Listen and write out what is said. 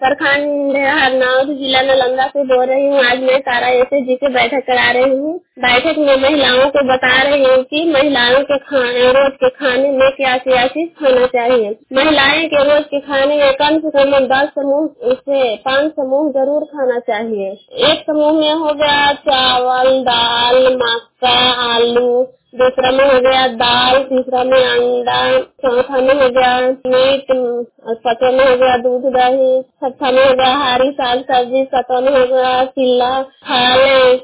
प्रखंड हरनौत जिला नालंदा से बोल रही हूँ। आज मैं तारा एसएसजी की बैठक करा रही हूँ। बैठक में महिलाओं को बता रही हूँ कि महिलाओं के रोज के खाने में क्या क्या चीज खाना चाहिए। महिलाएं के रोज के खाने में कम से कम 10 समूह से 5 समूह जरूर खाना चाहिए। एक समूह में हो गया चावल, दाल, मक्का, आलू, दूसरा में हो गया दाल, तीसरा में अंडा, चौथा में हो गया मीट, और पांचवा में हो गया दूध दही, छठा में हो गया हरी साग सब्जी, सातवां में हो गया चिल्ला, फल,